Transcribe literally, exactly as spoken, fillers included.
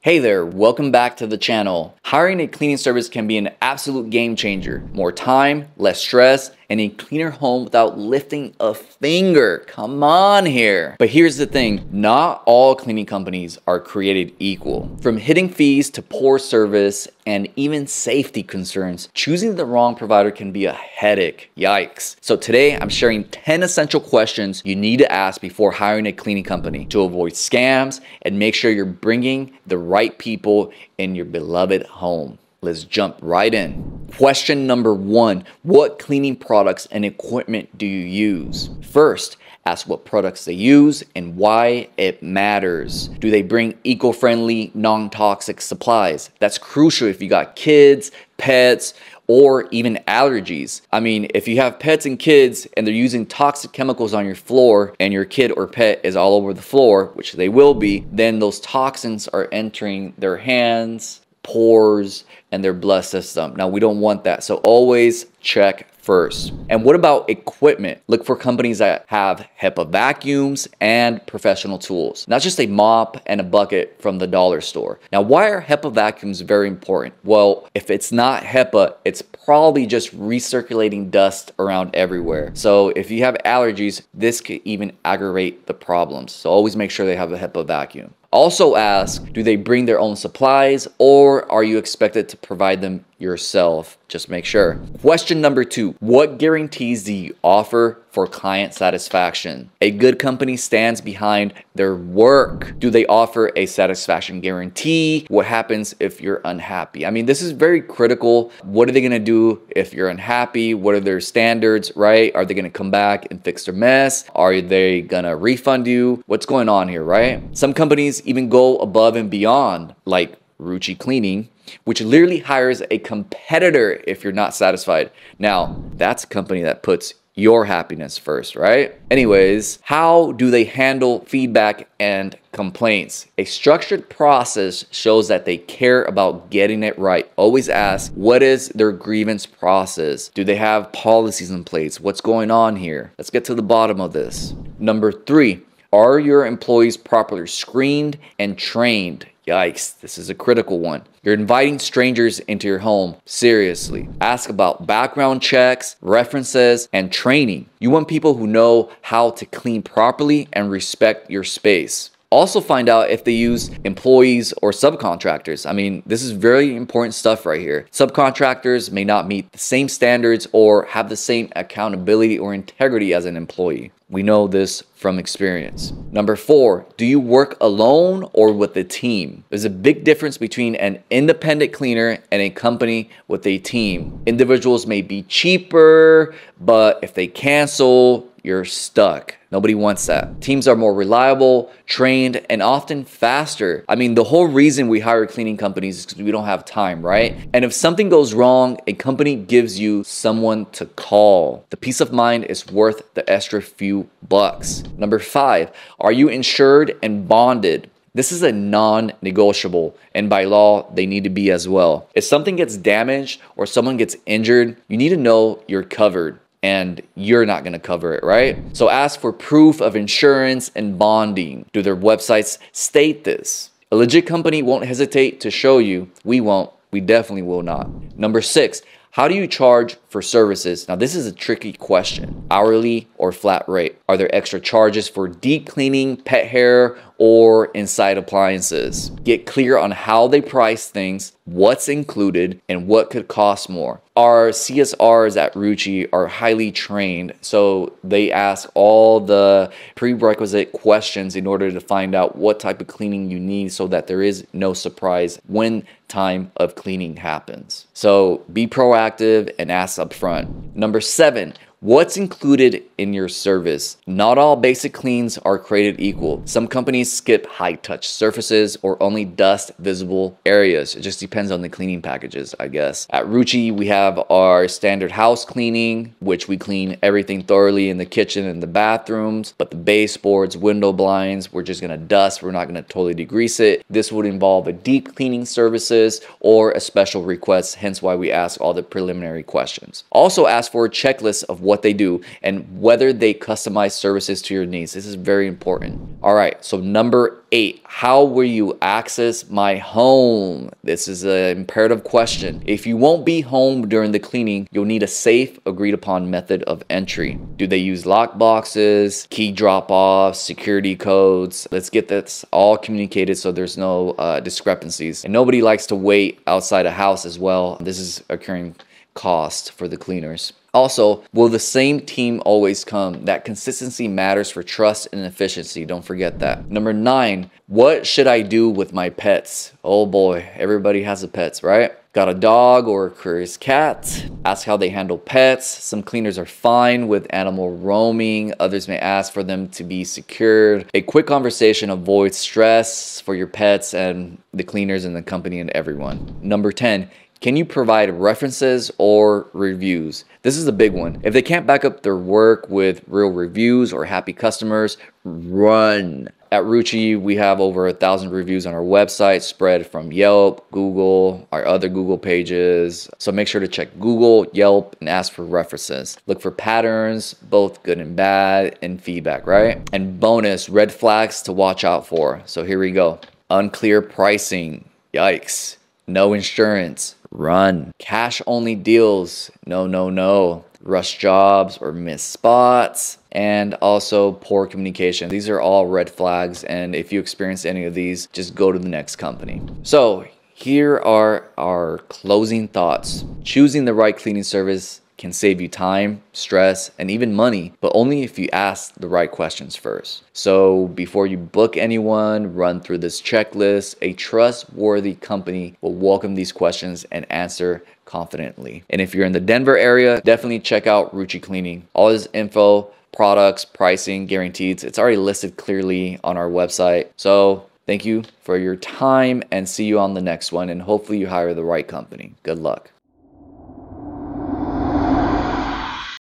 Hey there, welcome back to the channel. Hiring a cleaning service can be an absolute game changer. More time, less stress, and a cleaner home without lifting a finger. Come on here. But here's the thing, not all cleaning companies are created equal. From hitting fees to poor service and even safety concerns, choosing the wrong provider can be a headache. Yikes. So today I'm sharing ten essential questions you need to ask before hiring a cleaning company to avoid scams and make sure you're bringing the right people in your beloved home. Let's jump right in. Question number one, what cleaning products and equipment do you use? First, ask what products they use and why it matters. Do they bring eco-friendly, non-toxic supplies? That's crucial if you got kids, pets, or even allergies. I mean, if you have pets and kids and they're using toxic chemicals on your floor and your kid or pet is all over the floor, which they will be, then those toxins are entering their hands, pores, and their blood system. Now, we don't want that, so always check first. And what about equipment? Look for companies that have HEPA vacuums and professional tools, not just a mop and a bucket from the dollar store. Now, why are HEPA vacuums very important? Well, if it's not HEPA, it's probably just recirculating dust around everywhere. So if you have allergies, this could even aggravate the problems. So always make sure they have a HEPA vacuum. Also ask, do they bring their own supplies or are you expected to provide them yourself? Just make sure. Question number two, what guarantees do you offer for client satisfaction? A good company stands behind their work. Do they offer a satisfaction guarantee? What happens if you're unhappy? I mean, this is very critical. What are they gonna do if you're unhappy? What are their standards, right? Are they gonna come back and fix their mess? Are they gonna refund you? What's going on here, right? Some companies even go above and beyond, like Ruchi Cleaning, which literally hires a competitor if you're not satisfied. Now, that's a company that puts your happiness first, right? Anyways, how do they handle feedback and complaints? A structured process shows that they care about getting it right. Always ask, what is their grievance process? Do they have policies in place? What's going on here? Let's get to the bottom of this. Number three, are your employees properly screened and trained? Yikes, this is a critical one. You're inviting strangers into your home. Seriously. Ask about background checks, references, and training. You want people who know how to clean properly and respect your space. Also find out if they use employees or subcontractors. I mean, this is very important stuff right here. Subcontractors may not meet the same standards or have the same accountability or integrity as an employee. We know this from experience. Number four, do you work alone or with a team? There's a big difference between an independent cleaner and a company with a team. Individuals may be cheaper, but if they cancel, you're stuck. Nobody wants that. Teams are more reliable, trained, and often faster. I mean, the whole reason we hire cleaning companies is because we don't have time, right? And if something goes wrong, a company gives you someone to call. The peace of mind is worth the extra few bucks. Number five, are you insured and bonded? This is a non-negotiable, and by law, they need to be as well. If something gets damaged or someone gets injured, you need to know you're covered. And you're not gonna cover it, right? So ask for proof of insurance and bonding. Do their websites state this? A legit company won't hesitate to show you. We won't. We definitely will not. Number six, how do you charge for services? Now, this is a tricky question. Hourly or flat rate? Are there extra charges for deep cleaning, pet hair, or inside appliances? Get clear on how they price things, what's included, and what could cost more. Our C S Rs at Ruchi are highly trained, so they ask all the prerequisite questions in order to find out what type of cleaning you need so that there is no surprise when time of cleaning happens. So be proactive and ask up front. Number seven, what's included in your service? Not all basic cleans are created equal. Some companies skip high-touch surfaces or only dust visible areas. It just depends on the cleaning packages, I guess. At Ruchi, we have our standard house cleaning, which we clean everything thoroughly in the kitchen and the bathrooms, but the baseboards, window blinds, we're just gonna dust. We're not gonna totally degrease it. This would involve a deep cleaning services or a special request, hence why we ask all the preliminary questions. Also ask for a checklist of what what they do and whether they customize services to your needs. This is very important. All right, so number eight, how will you access my home? This is an imperative question. If you won't be home during the cleaning, you'll need a safe, agreed upon method of entry. Do they use lock boxes, key drop-offs, security codes? Let's get this all communicated so there's no uh, discrepancies. And nobody likes to wait outside a house as well. This is occurring cost for the cleaners. Also, will the same team always come? That consistency matters for trust and efficiency. Don't forget that. Number nine, what should I do with my pets? Oh boy, everybody has a pets, right? Got a dog or a curious cat? Ask how they handle pets. Some cleaners are fine with animal roaming. Others may ask for them to be secured. A quick conversation avoids stress for your pets and the cleaners and the company and everyone. Number ten, can you provide references or reviews? This is a big one. If they can't back up their work with real reviews or happy customers, run. At Ruchi, we have over a thousand reviews on our website, spread from Yelp, Google, our other Google pages. So make sure to check Google, Yelp, and ask for references. Look for patterns, both good and bad, and feedback, right? And bonus, red flags to watch out for. So here we go. Unclear pricing. Yikes. No insurance. Run. Cash only deals. No, no, no. Rush jobs or missed spots. And also poor communication. These are all red flags. And if you experience any of these, just go to the next company. So here are our closing thoughts. Choosing the right cleaning service can save you time, stress, and even money, but only if you ask the right questions first. So before you book anyone, run through this checklist. A trustworthy company will welcome these questions and answer confidently. And if you're in the Denver area, definitely check out Ruchi Cleaning. All this info, products, pricing, guarantees, it's already listed clearly on our website. So thank you for your time and see you on the next one. And hopefully you hire the right company. Good luck.